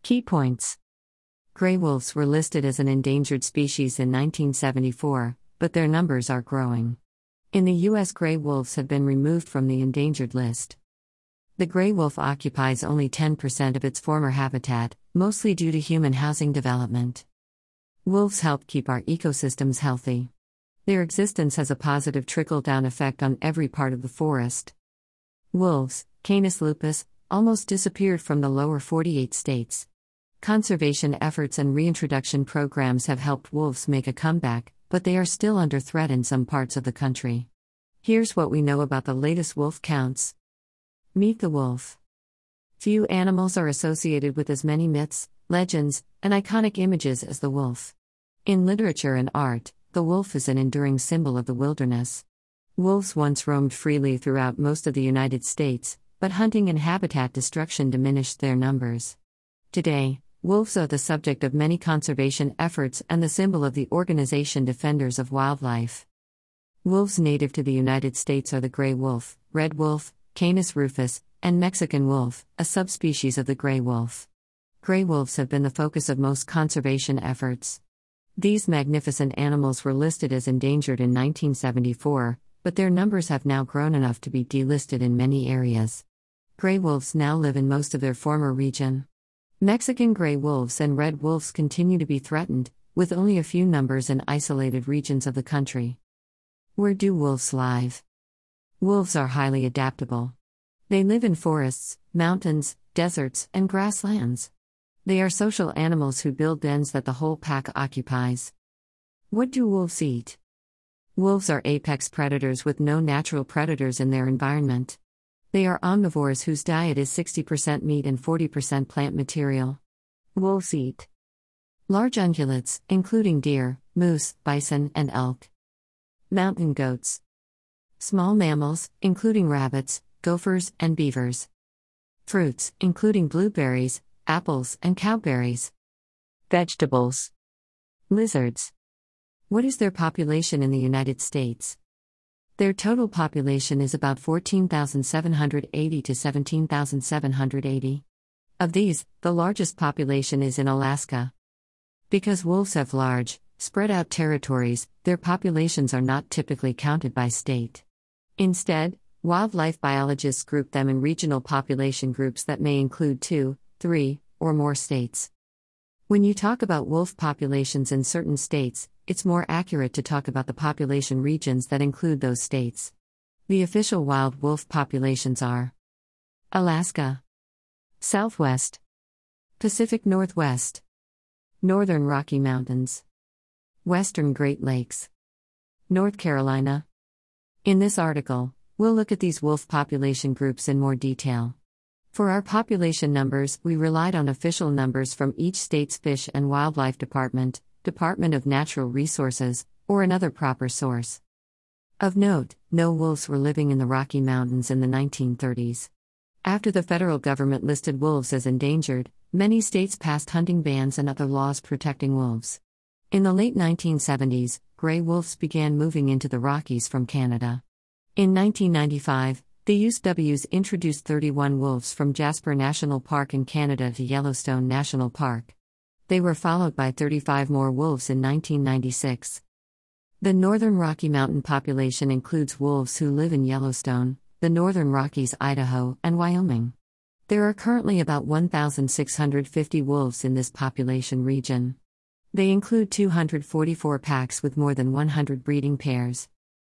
Key points. Gray wolves were listed as an endangered species in 1974, but their numbers are growing. In the U.S., gray wolves have been removed from the endangered list. The gray wolf occupies only 10% of its former habitat, mostly due to human housing development. Wolves help keep our ecosystems healthy. Their existence has a positive trickle-down effect on every part of the forest. Wolves, Canis lupus, almost disappeared from the lower 48 states. Conservation efforts and reintroduction programs have helped wolves make a comeback, but they are still under threat in some parts of the country. Here's what we know about the latest wolf counts. Meet the wolf. Few animals are associated with as many myths, legends, and iconic images as the wolf. In literature and art, the wolf is an enduring symbol of the wilderness. Wolves once roamed freely throughout most of the United States, but hunting and habitat destruction diminished their numbers. Today, wolves are the subject of many conservation efforts and the symbol of the organization Defenders of Wildlife. Wolves native to the United States are the gray wolf, red wolf, Canis rufus, and Mexican wolf, a subspecies of the gray wolf. Gray wolves have been the focus of most conservation efforts. These magnificent animals were listed as endangered in 1974, but their numbers have now grown enough to be delisted in many areas. Gray wolves now live in most of their former region. Mexican gray wolves and red wolves continue to be threatened, with only a few numbers in isolated regions of the country. Where do wolves live? Wolves are highly adaptable. They live in forests, mountains, deserts, and grasslands. They are social animals who build dens that the whole pack occupies. What do wolves eat? Wolves are apex predators with no natural predators in their environment. They are omnivores whose diet is 60% meat and 40% plant material. Wolves eat large ungulates, including deer, moose, bison, and elk. Mountain goats. Small mammals, including rabbits, gophers, and beavers. Fruits, including blueberries, apples, and cowberries. Vegetables. Lizards. What is their population in the United States? Their total population is about 14,780 to 17,780. Of these, the largest population is in Alaska. Because wolves have large, spread out territories, their populations are not typically counted by state. Instead, wildlife biologists group them in regional population groups that may include 2, 3, or more states. When you talk about wolf populations in certain states, it's more accurate to talk about the population regions that include those states. The official wild wolf populations are Alaska, Southwest, Pacific Northwest, Northern Rocky Mountains, Western Great Lakes, North Carolina. In this article, we'll look at these wolf population groups in more detail. For our population numbers, we relied on official numbers from each state's Fish and Wildlife Department, Department of Natural Resources, or another proper source. Of note, no wolves were living in the Rocky Mountains in the 1930s. After the federal government listed wolves as endangered, many states passed hunting bans and other laws protecting wolves. In the late 1970s, gray wolves began moving into the Rockies from Canada. In 1995, the USWs introduced 31 wolves from Jasper National Park in Canada to Yellowstone National Park. They were followed by 35 more wolves in 1996. The Northern Rocky Mountain population includes wolves who live in Yellowstone, the Northern Rockies, Idaho, and Wyoming. There are currently about 1,650 wolves in this population region. They include 244 packs with more than 100 breeding pairs.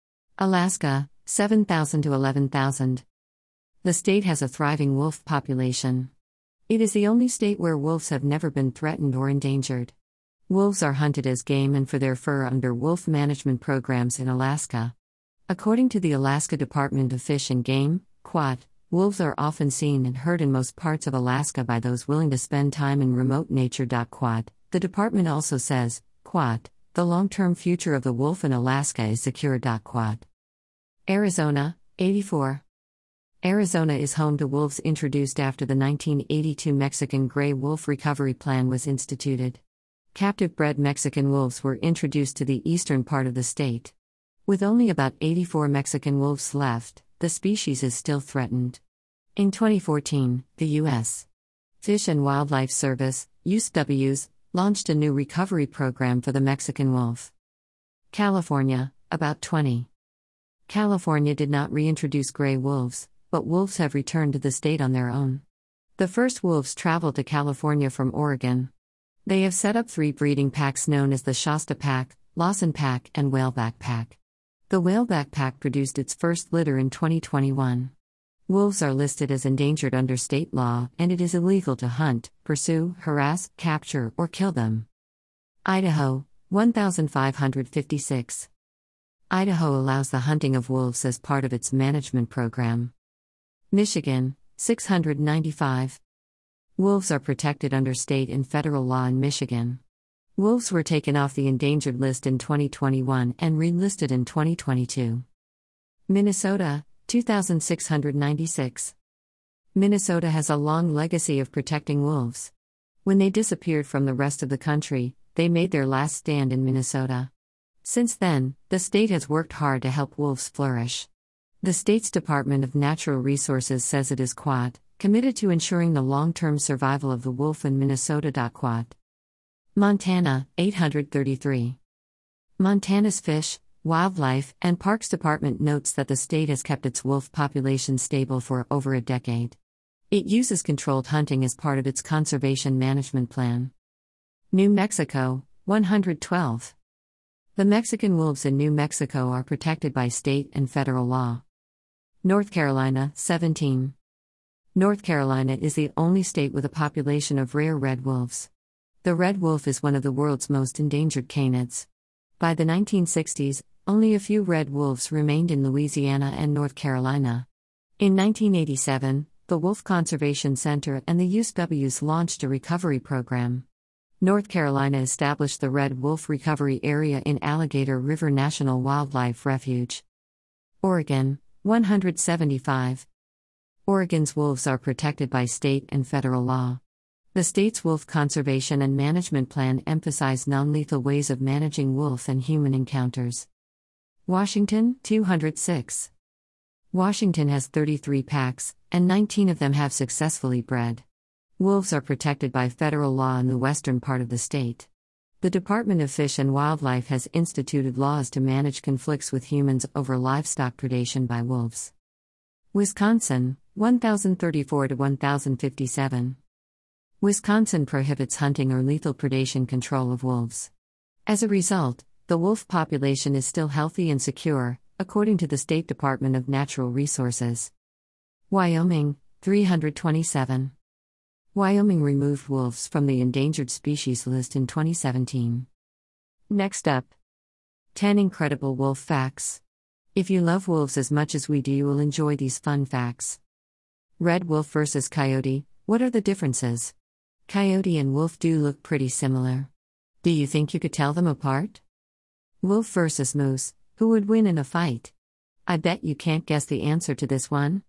Alaska, 7,000 to 11,000. The state has a thriving wolf population. It is the only state where wolves have never been threatened or endangered. Wolves are hunted as game and for their fur under wolf management programs in Alaska. According to the Alaska Department of Fish and Game, QUAT, wolves are often seen and heard in most parts of Alaska by those willing to spend time in remote nature. QUAT, the department also says, QUAT, the long-term future of the wolf in Alaska is secure. QUAT. Arizona, 84. Arizona is home to wolves introduced after the 1982 Mexican Gray Wolf Recovery Plan was instituted. Captive-bred Mexican wolves were introduced to the eastern part of the state. With only about 84 Mexican wolves left, the species is still threatened. In 2014, the U.S. Fish and Wildlife Service, USWS, launched a new recovery program for the Mexican wolf. California, about 20. California did not reintroduce gray wolves, but wolves have returned to the state on their own. The first wolves traveled to California from Oregon. They have set up 3 breeding packs known as the Shasta Pack, Lawson Pack, and Whaleback Pack. The Whaleback Pack produced its first litter in 2021. Wolves are listed as endangered under state law, and it is illegal to hunt, pursue, harass, capture, or kill them. Idaho, 1556. Idaho allows the hunting of wolves as part of its management program. Michigan, 695. Wolves are protected under state and federal law in Michigan. Wolves were taken off the endangered list in 2021 and relisted in 2022. Minnesota, 2696. Minnesota has a long legacy of protecting wolves. When they disappeared from the rest of the country, they made their last stand in Minnesota. Since then, the state has worked hard to help wolves flourish. The state's Department of Natural Resources says it is committed to ensuring the long-term survival of the wolf in Minnesota. Montana, 833. Montana's Fish, Wildlife, and Parks Department notes that the state has kept its wolf population stable for over a decade. It uses controlled hunting as part of its conservation management plan. New Mexico, 112. The Mexican wolves in New Mexico are protected by state and federal law. North Carolina, 17. North Carolina is the only state with a population of rare red wolves. The red wolf is one of the world's most endangered canids. By the 1960s, only a few red wolves remained in Louisiana and North Carolina. In 1987, the Wolf Conservation Center and the USWS launched a recovery program. North Carolina established the Red Wolf Recovery Area in Alligator River National Wildlife Refuge. Oregon, 175. Oregon's wolves are protected by state and federal law. The state's Wolf Conservation and Management Plan emphasized non-lethal ways of managing wolf and human encounters. Washington, 206. Washington has 33 packs, and 19 of them have successfully bred. Wolves are protected by federal law in the western part of the state. The Department of Fish and Wildlife has instituted laws to manage conflicts with humans over livestock predation by wolves. Wisconsin, 1034 to 1057. Wisconsin prohibits hunting or lethal predation control of wolves. As a result, the wolf population is still healthy and secure, according to the State Department of Natural Resources. Wyoming, 327. Wyoming removed wolves from the endangered species list in 2017. Next up, 10 incredible wolf facts. If you love wolves as much as we do, you will enjoy these fun facts. Red wolf versus coyote, what are the differences? Coyote and wolf do look pretty similar. Do you think you could tell them apart? Wolf versus moose, who would win in a fight? I bet you can't guess the answer to this one.